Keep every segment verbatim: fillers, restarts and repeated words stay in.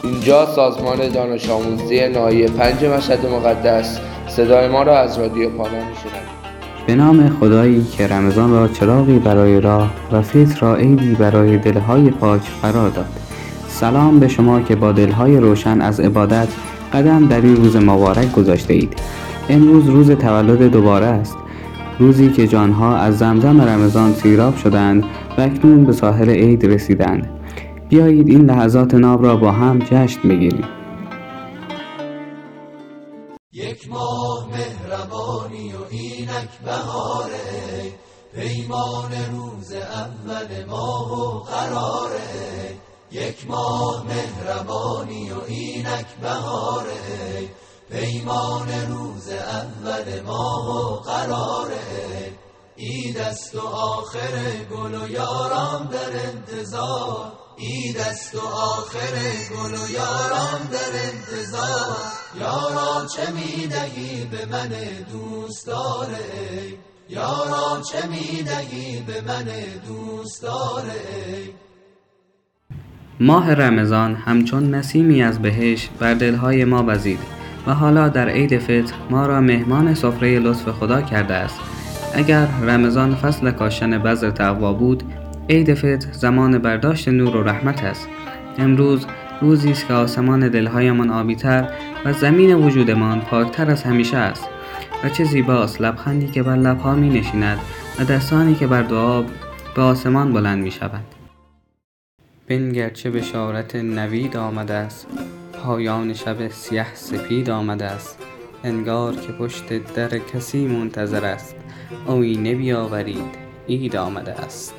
اینجا سازمان دانش آموزی ناحیه پنج مشهد مقدس. صدای ما را از رادیو پانا میشنوید. به نام خدایی که رمضان را چراغی برای راه و فطر را عیدی برای دلهای پاک قرار داد. سلام به شما که با دلهای روشن از عبادت قدم در این روز مبارک گذاشته اید. امروز روز تولد دوباره است، روزی که جانها از زمزم رمضان سیراب شدند و اکنون به ساحل عید رسیدند. بیایید این لحظات ناب را با هم جشن بگیریم. یک ماه مهربانی و اینک بهاره، پیمان روز اول ماه و قراره. یک ماه مهربانی و اینک بهاره، پیمان روز اول ماه و قراره. عید است و آخر گل و یاران در انتظار، عید است و آخر گل و یاران در انتظار. یارا چه میدهی به من دوست داره، یارا چه میدهی به من دوست داره. ماه رمضان همچون نسیمی از بهشت بر دلهای ما وزید و حالا در عید فطر ما را مهمان سفره لطف خدا کرده است. اگر رمضان فصل کاشتن بذر تقوا بود، عید فطر زمان برداشت نور و رحمت است. امروز روزی است که آسمان دلهایمان آبی‌تر و زمین وجودمان پاکتر از همیشه است. و چه زیباست لبخندی که بر لب‌ها می‌نشیند و دستانی که بر دعا به آسمان بلند می‌شود. بنگر چه بشارت نوید آمده است، پایان شب سیاه سپید آمده است. انگار که پشت در کسی منتظر است، آیینه بیاورید عید آمده است.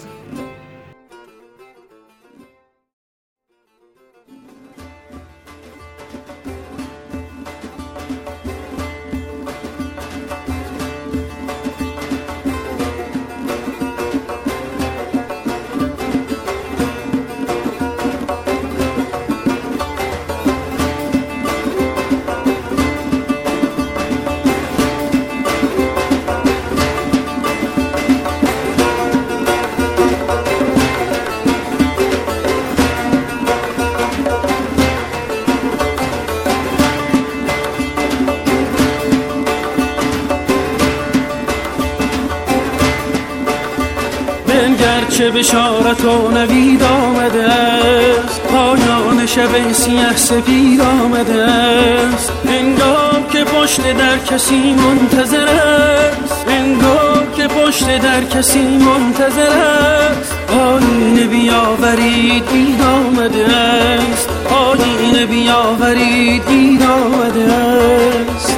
بنگر چه بشارت و نوید آمده است، پایان شب سیاه سپید آمده است. انگار که پشت در کسی منتظر است، انگار که پشت در کسی منتظر است. آیینه بیاورید عید آمده است، آیینه بیاورید عید آمده است.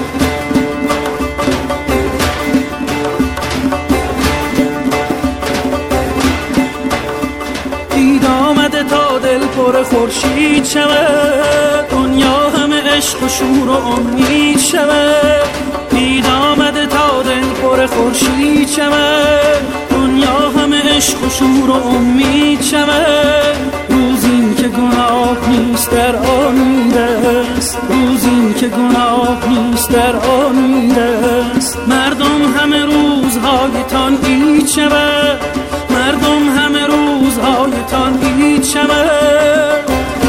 تا دل پر خورشید شود، دنیا همه عشق و شور و امید شود. عید آمده تا دل پر خورشید شود، دنیا همه عشق و شور و امید شود. روزی که گناه نیست در آن میرست، روزی که گناه نیست در آن میرست. مردم همه روزهایتان عید شود، مردم همه روزهایتان عید شود.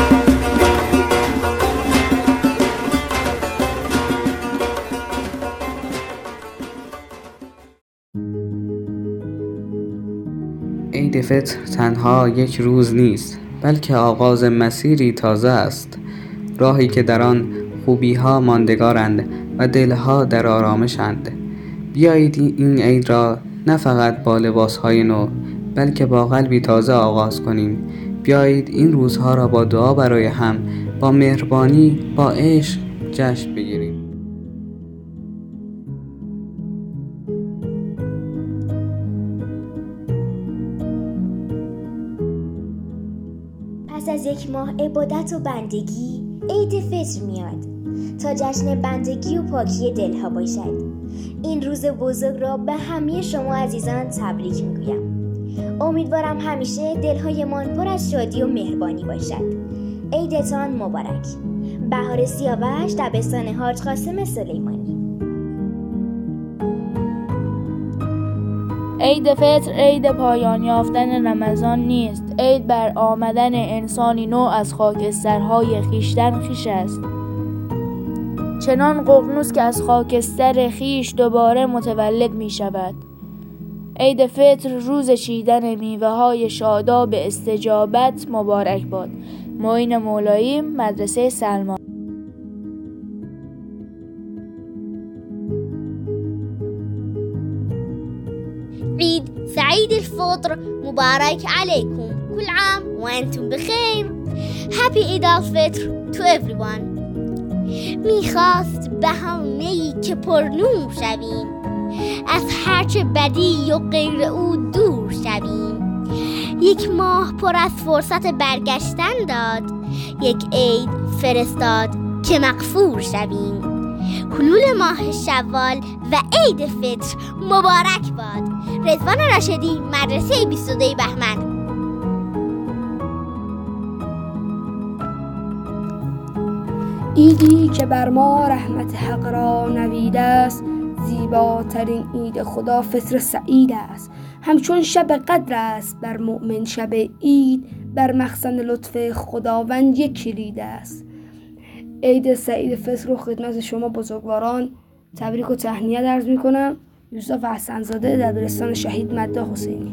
عید فطر تنها یک روز نیست، بلکه آغاز مسیری تازه است، راهی که در آن خوبی‌ها ماندگارند و دلها در آرامشند. بیایید این عید را نه فقط با لباس‌های نو، بلکه با قلبی تازه آغاز کنیم. بیایید این روزها را با دعا برای هم، با مهربانی، با عشق جشن بگیریم. پس از یک ماه عبادت و بندگی، عید فطر میاد تا جشن بندگی و پاکی دلها باشد. این روز بزرگ را به همه شما عزیزان تبریک میگویم. امیدوارم همیشه دلهایمان پر از شادی و مهربانی باشد. عیدتان مبارک. بهار سیاوش، دبستان حاج قاسم سلیمانی. عید فطر عید پایان یافتن رمضان نیست. عید بر آمدن انسانی نو از خاکسترهای خیشتن خویش است. چنان ققنوس که از خاکستر خیش دوباره متولد می شود. عید فطر روز چیدن میوه های شاداب استجابت مبارک باد. معین مولایی، مدرسه سلمان. عيد سعيد الفطر مبارك عليكم. كل عام وأنتم بخير. Happy Eid al-Fitr to everyone. میخواست بهانه‌ای که پرنور شویم، از هرچه بدی و غیر او دور شویم. یک ماه پر از فرصت برگشتن داد، یک عید فرستاد که مغفور شویم. حلول ماه شوال و عید فطر مبارک باد. رضوان راشدی، مدرسه بیست و دو بهمن. عیدی که بر ما رحمت حق را نویده است، زیباترین عید خدا فطر سعید است. همچون شب قدر است بر مؤمن شب عید، بر مخزن لطف خداوند یک کلید است. عید سعید فطر رو خدمت شما بزرگواران تبریک و تهنیت عرض میکنم. یوسف حسن‌زاده، دبیرستان شهید مداح حسینی.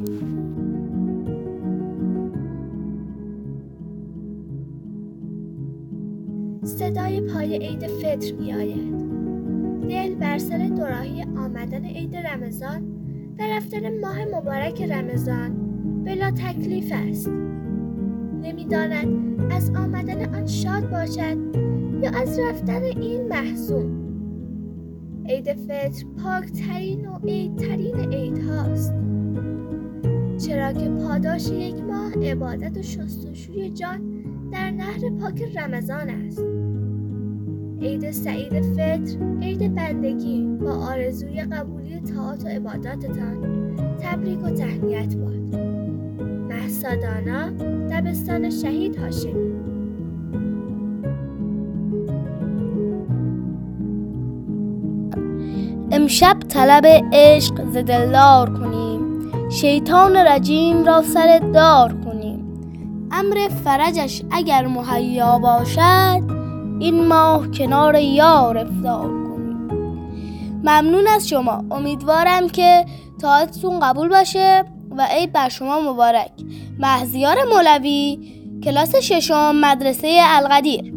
صدای پای عید فطر می آید. دل بر سر دوراهی آمدن عید رمضان و رفتن ماه مبارک رمضان بلا تکلیف است. نمی‌داند از آمدن آن شاد باشد یا از رفتن این محزون. عید فطر پاک ترین و عید ترین عید هاست، چرا که پاداش یک ماه عبادت و شستشوی جان در نهر پاک رمضان است. عید سعید فطر عید بندگی با آرزوی قبولی طاعات و عباداتتان تبریک و تهنیت باد. مهسا دانا، دبستان شهید هاشمی. امشب طلب عشق ز دلدار کنیم، شیطان رجیم را سر دار کنیم. امر فرجش اگر مهیا باشد، این ماه کنار یار افطار کنیم. ممنون از شما. امیدوارم که طاعتتون قبول باشه و عید بر شما مبارک. مهزیار مولوی، کلاس ششم، مدرسه القدیر.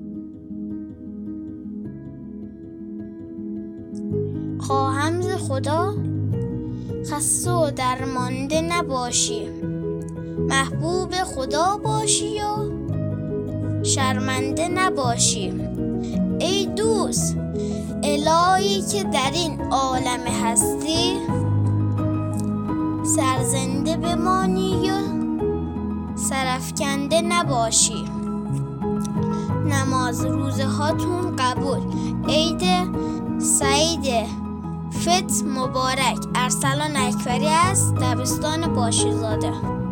خواهم ز خدا خسته و درمانده نباشی، محبوب خدا باشی و شرمنده نباشی. ای دوست الهی که در این عالم هستی، سرزنده بمانی و سرافکنده نباشی. نماز روزه هاتون قبول. عید سعید فطر مبارک. ارسلان اکبری است، دبستان باشیزاده.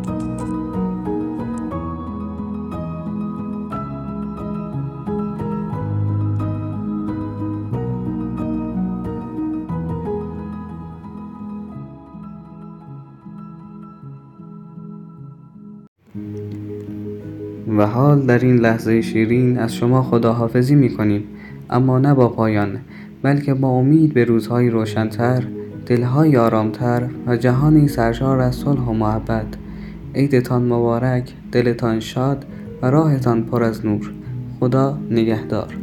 و حال در این لحظه شیرین از شما خداحافظی می‌کنیم، اما نه با پایان، بلکه با امید به روزهای روشن‌تر، دلهای آرام‌تر و جهانی سرشار از صلح و محبت. عیدتان مبارک، دلتان شاد و راهتان پر از نور. خدا نگهدار.